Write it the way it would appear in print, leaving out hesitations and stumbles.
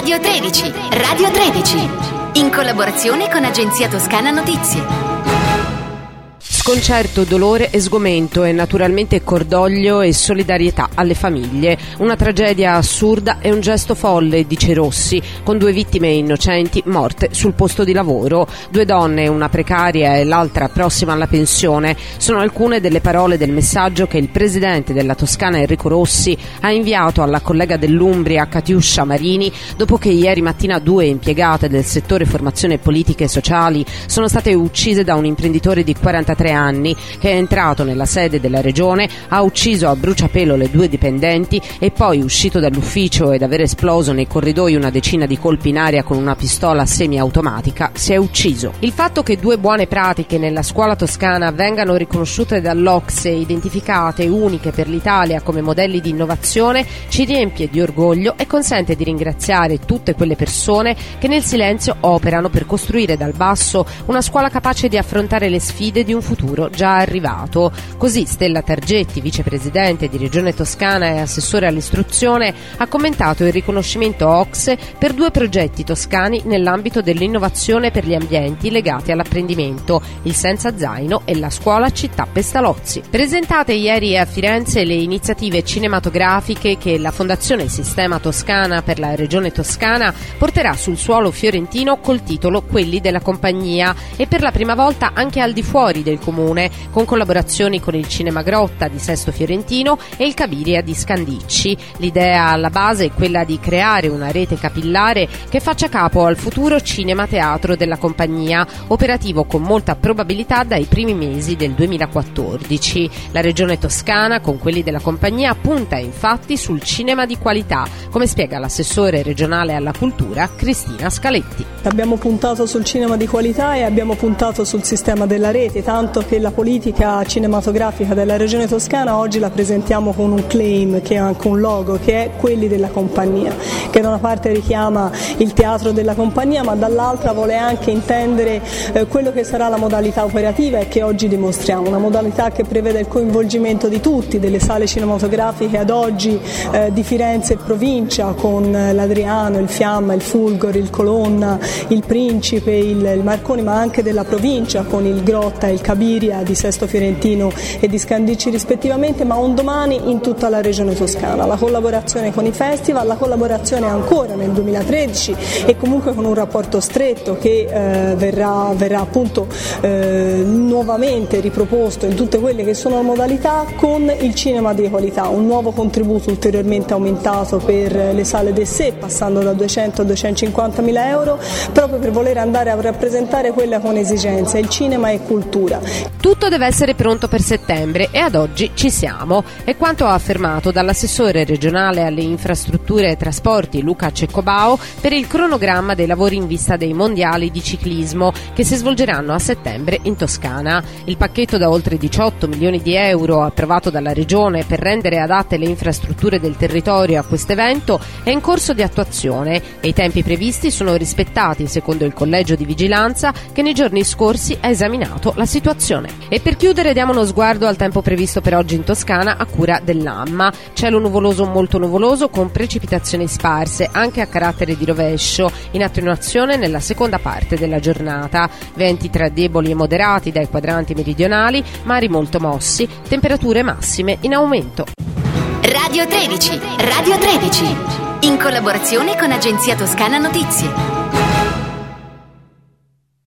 Radio 13, Radio 13, in collaborazione con Agenzia Toscana Notizie. Sconcerto, dolore e sgomento e naturalmente cordoglio e solidarietà alle famiglie. Una tragedia assurda e un gesto folle, dice Rossi, con 2 vittime innocenti morte sul posto di lavoro. 2 donne, una precaria e l'altra prossima alla pensione, sono alcune delle parole del messaggio che il presidente della Toscana Enrico Rossi ha inviato alla collega dell'Umbria Catiuscia Marini dopo che ieri mattina 2 impiegate del settore formazione politiche e sociali sono state uccise da un imprenditore di 43 anni che è entrato nella sede della regione, ha ucciso a bruciapelo le 2 dipendenti e poi, uscito dall'ufficio ed aver esploso nei corridoi una decina di colpi in aria con una pistola semiautomatica, si è ucciso. Il fatto che 2 buone pratiche nella scuola toscana vengano riconosciute dall'OCSE e identificate uniche per l'Italia come modelli di innovazione ci riempie di orgoglio e consente di ringraziare tutte quelle persone che nel silenzio operano per costruire dal basso una scuola capace di affrontare le sfide di un futuro già arrivato. Così Stella Targetti, vicepresidente di Regione Toscana e assessore all'istruzione, ha commentato il riconoscimento OCSE per 2 progetti toscani nell'ambito dell'innovazione per gli ambienti legati all'apprendimento, il Senza Zaino e la scuola Città Pestalozzi. Presentate ieri a Firenze le iniziative cinematografiche che la Fondazione Sistema Toscana per la Regione Toscana porterà sul suolo fiorentino col titolo Quelli della Compagnia, e per la prima volta anche al di fuori del comune, con collaborazioni con il Cinema Grotta di Sesto Fiorentino e il Cabiria di Scandicci. L'idea alla base è quella di creare una rete capillare che faccia capo al futuro cinema teatro della compagnia, operativo con molta probabilità dai primi mesi del 2014. La Regione Toscana, con Quelli della Compagnia, punta infatti sul cinema di qualità, come spiega l'assessore regionale alla cultura Cristina Scaletti. Abbiamo puntato sul cinema di qualità e abbiamo puntato sul sistema della rete, tanto che la politica cinematografica della Regione Toscana oggi la presentiamo con un claim, che è anche un logo, che è Quelli della Compagnia, che da una parte richiama il teatro della compagnia, ma dall'altra vuole anche intendere quello che sarà la modalità operativa e che oggi dimostriamo, una modalità che prevede il coinvolgimento di tutti, delle sale cinematografiche ad oggi di Firenze e provincia, con l'Adriano, il Fiamma, il Fulgor, il Colonna, il Principe, il Marconi, ma anche della provincia con il Grotta e il Cabiria di Sesto Fiorentino e di Scandicci rispettivamente, ma un domani in tutta la Regione Toscana. La collaborazione con i festival, la collaborazione ancora nel 2013 e comunque con un rapporto stretto che verrà appunto nuovamente riproposto in tutte quelle che sono le modalità con il cinema di qualità, un nuovo contributo ulteriormente aumentato per le sale d'essè, passando da 200 a 250 mila euro, proprio per voler andare a rappresentare quella con esigenza, il cinema e cultura. Tutto deve essere pronto per settembre e ad oggi ci siamo, è quanto affermato dall'assessore regionale alle infrastrutture e trasporti Luca Ceccobao per il cronogramma dei lavori in vista dei mondiali di ciclismo che si svolgeranno a settembre in Toscana. Il pacchetto da oltre 18 milioni di euro approvato dalla Regione per rendere adatte le infrastrutture del territorio a questo evento è in corso di attuazione e i tempi previsti sono rispettati secondo il Collegio di Vigilanza che nei giorni scorsi ha esaminato la situazione. E per chiudere diamo uno sguardo al tempo previsto per oggi in Toscana a cura dell'AMMA. Cielo nuvoloso molto nuvoloso con precipitazioni sparse anche a carattere di rovescio, in attenuazione nella seconda parte della giornata. Venti tra deboli e moderati dai quadranti meridionali, mari molto mossi, temperature massime in aumento. Radio 13, Radio 13, in collaborazione con Agenzia Toscana Notizie.